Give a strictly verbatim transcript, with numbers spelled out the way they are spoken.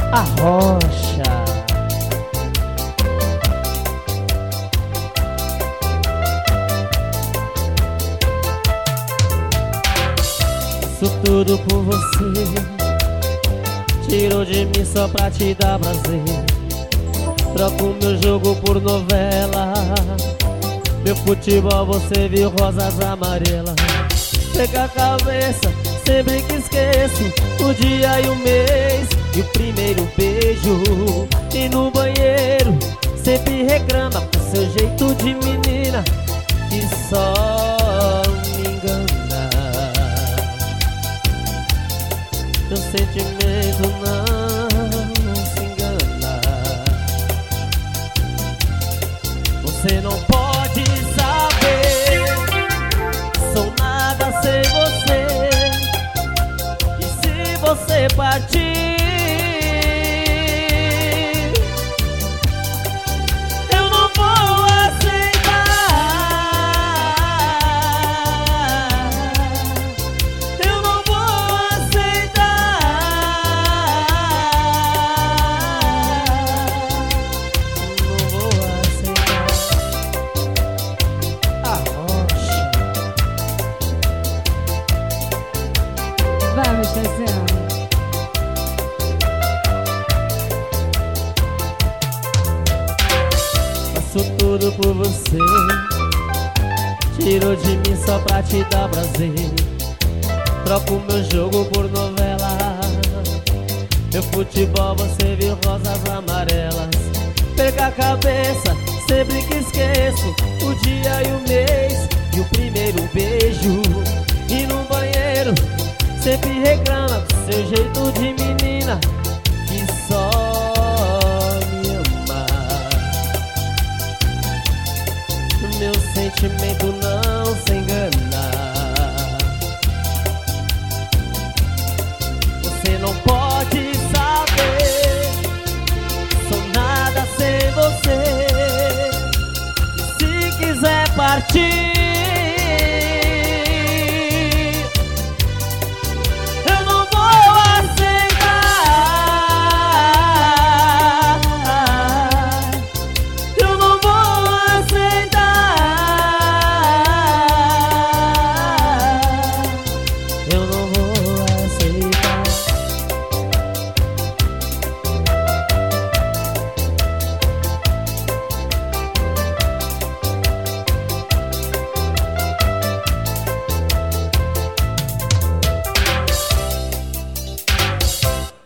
A Rocha. Faço tudo por você, tirou de mim só pra te dar prazer. Troco meu jogo por novela, meu futebol você viu rosas amarelas. Pega a cabeça, sempre que esqueço o dia e o mês e o primeiro beijo. E no banheiro sempre reclama com seu jeito de menina que só me engana. Meu sentimento não se engana. Você não pode saber, sou nada sem você. E se você partir, eu não vou aceitar. Eu não vou aceitar. Não vou aceitar. A Rocha. Vamos, Tarzan. Faço tudo por você, tirou de mim só pra te dar prazer. Troco meu jogo por novela, meu futebol você viu rosas amarelas. Perca a cabeça, sempre que esqueço o dia e o mês e o primeiro beijo. E no banheiro sempre reclama com seu jeito de menina que só me ama. Meu sentimento não se engana. Você não pode saber, sou nada sem você. E se quiser partir,